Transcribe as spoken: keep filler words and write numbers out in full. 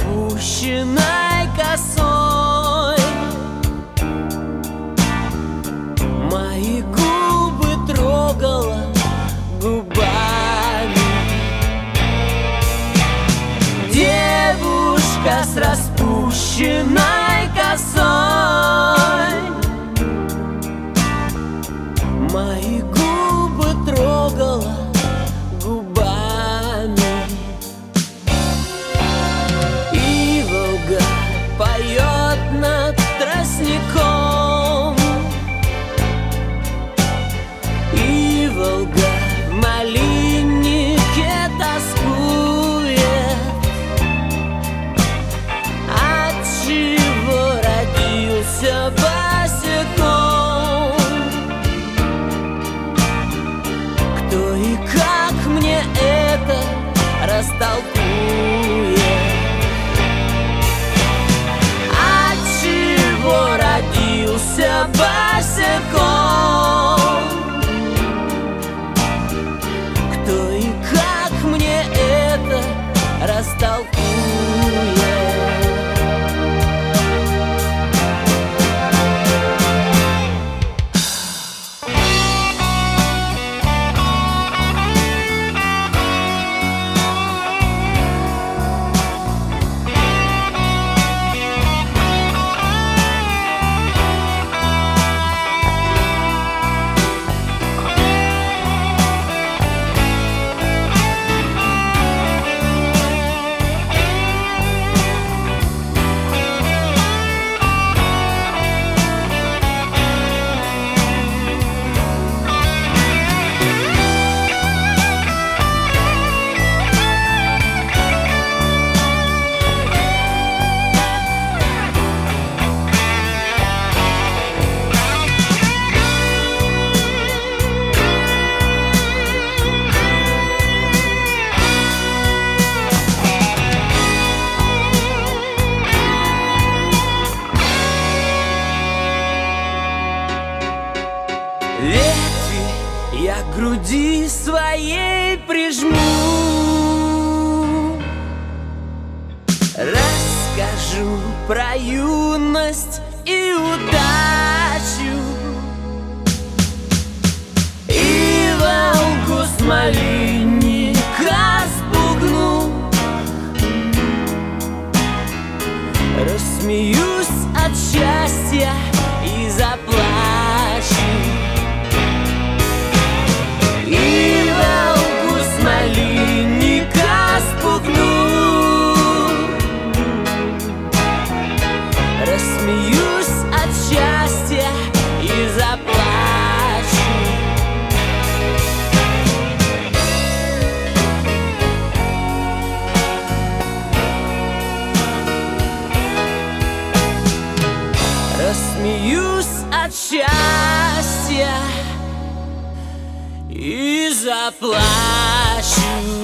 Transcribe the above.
распущенной косой. Мои губы трогала губами. Девушка с распущенной косой. Мои губы трогала губами. И Волга поет над тростником. И Волга в малиннике тоскует. Отчего родился босиком? Кто и как мне это растолкует? Отчего родился босиком? Кто и как мне это растолкует? Ветви я к груди своей прижму. Расскажу про юность и удачу. И Волгу с малинника спугну. Рассмеюсь от счастья и заплачу. И Волгу с малинника спугну. Рассмеюсь от счастья и заплачу. Рассмеюсь от счастья и заплачу.